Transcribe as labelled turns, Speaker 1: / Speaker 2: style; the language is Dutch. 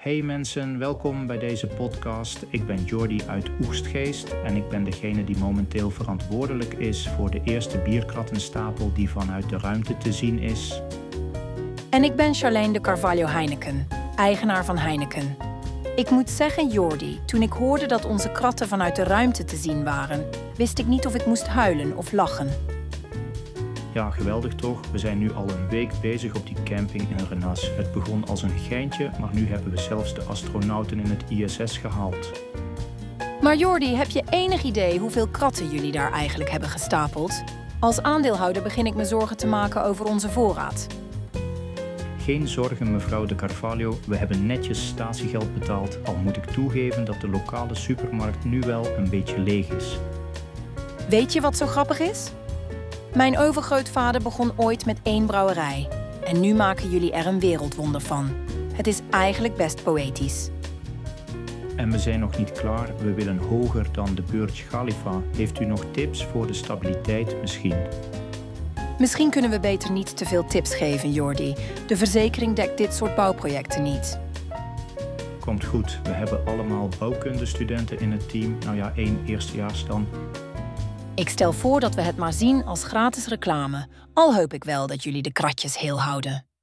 Speaker 1: Hey mensen, welkom bij deze podcast. Ik ben Jordi uit Oegstgeest en ik ben degene die momenteel verantwoordelijk is voor de eerste bierkrattenstapel die vanuit de ruimte te zien is.
Speaker 2: En ik ben Charlene de Carvalho Heineken, eigenaar van Heineken. Ik moet zeggen, Jordi, toen ik hoorde dat onze kratten vanuit de ruimte te zien waren, wist ik niet of ik moest huilen of lachen.
Speaker 1: Ja, geweldig toch? We zijn nu al een week bezig op die camping in Rennes. Het begon als een geintje, maar nu hebben we zelfs de astronauten in het ISS gehaald.
Speaker 2: Maar Jordi, heb je enig idee hoeveel kratten jullie daar eigenlijk hebben gestapeld? Als aandeelhouder begin ik me zorgen te maken over onze voorraad.
Speaker 1: Geen zorgen mevrouw de Carvalho, we hebben netjes statiegeld betaald, al moet ik toegeven dat de lokale supermarkt nu wel een beetje leeg is.
Speaker 2: Weet je wat zo grappig is? Mijn overgrootvader begon ooit met 1 brouwerij. En nu maken jullie er een wereldwonder van. Het is eigenlijk best poëtisch.
Speaker 1: En we zijn nog niet klaar, we willen hoger dan de Burj Khalifa. Heeft u nog tips voor de stabiliteit misschien?
Speaker 2: Misschien kunnen we beter niet te veel tips geven, Jordi. De verzekering dekt dit soort bouwprojecten niet.
Speaker 1: Komt goed, we hebben allemaal bouwkundestudenten in het team. 1 eerstejaars dan.
Speaker 2: Ik stel voor dat we het maar zien als gratis reclame. Al hoop ik wel dat jullie de kratjes heel houden.